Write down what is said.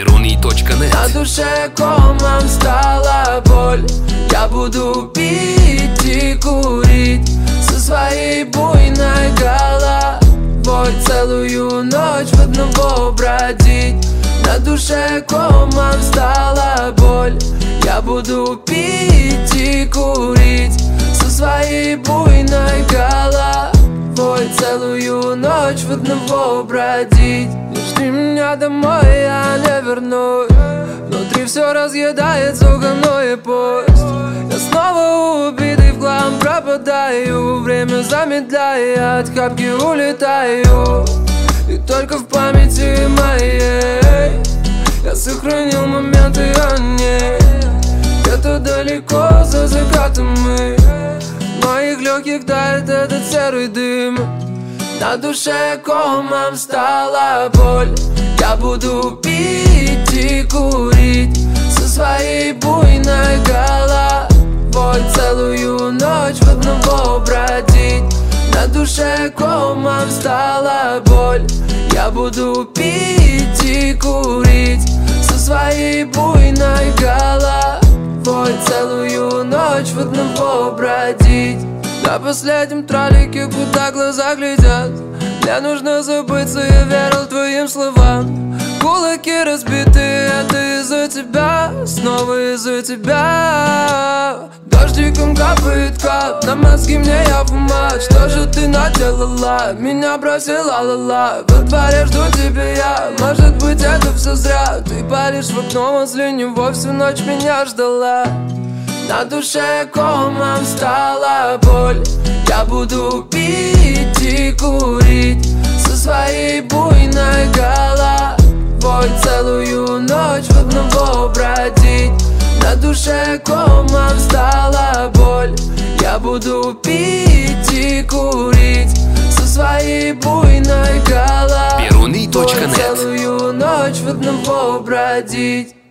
Peruni.net. На душе комом стала боль. Я буду пить и курить со своей буйной головой, целую ночь в одного бродить. На душе комом стала боль. Я буду пить и курить со своей буйной головой, целую ночь в одного бродить. Не жди меня домой, я не вернусь. Внутри все разъедает сугубной поезд. Я снова убитый в хлам пропадаю, время замедляя, от хапки улетаю. И только в памяти моей я сохранил моменты о ней. Где-то далеко за закатом мы, в моих легких тает этот серый дым. На душе комом стала боль. Я буду пить и курить со своей буйной головой, целую ночь в одного бродить. На душе комом стала боль. Я буду пить и курить со своей буйной головой, целую ночь в одного бродить. На последнем троллике, куда глаза глядят, мне нужно забыться, я верил твоим словам. Кулаки разбитые, это из-за тебя, снова из-за тебя. Дождиком капает кап, на мозги мне я помад. Что же ты наделала? Меня бросила ла-ла. Во дворе жду тебя я, может быть это все зря. Ты палишь в окно возле него, всю ночь меня ждала. На душе комом стала боль. Я буду пить и курить со своей буйной головой, целую ночь в одного бродить. На душе комом стала боль. Я буду пить и курить со своей буйной головой, Peruni.net. целую ночь в одного бродить.